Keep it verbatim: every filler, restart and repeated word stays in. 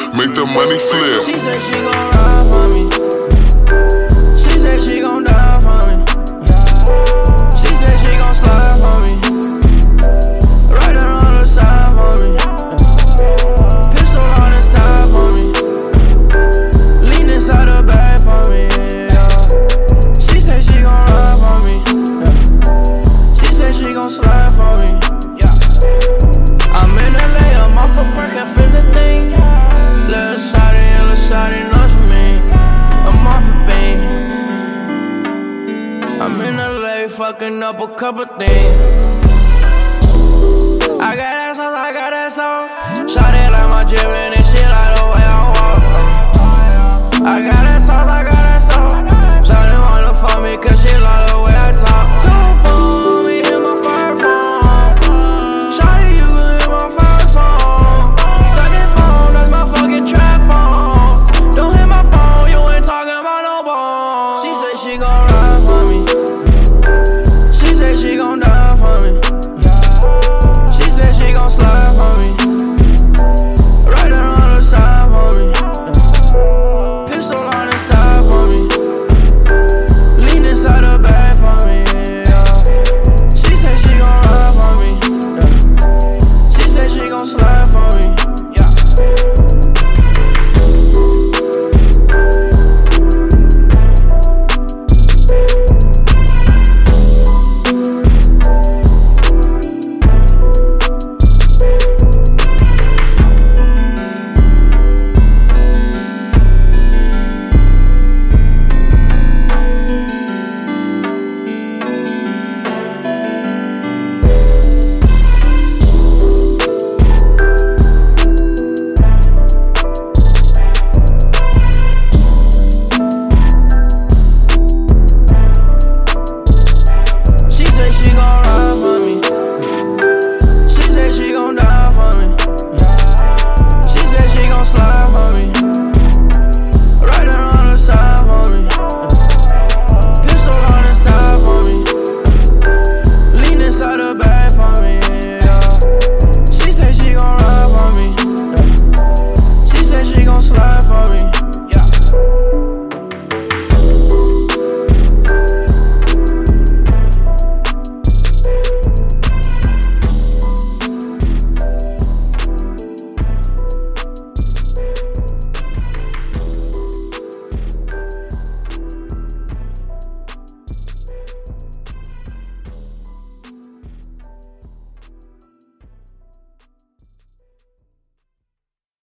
make the money flip. She said she gon' ride for me. She said she gon' die for me. She said she gon' slide for me. Right around the side for me. Pistol on the side for me. Lean inside the bag for me. Yeah. She said she gon' ride for me. Yeah. She said she gon' slide for me. Yeah. I'm in L A, I'm off a perk, I feel the thing. Little shawty and little shawty knows me. I'm off a bean. I'm in L A, fucking up a couple things. I got that sauce, I got that sauce. Shawty like my gym and this shit like the way I walk. I got that sauce, I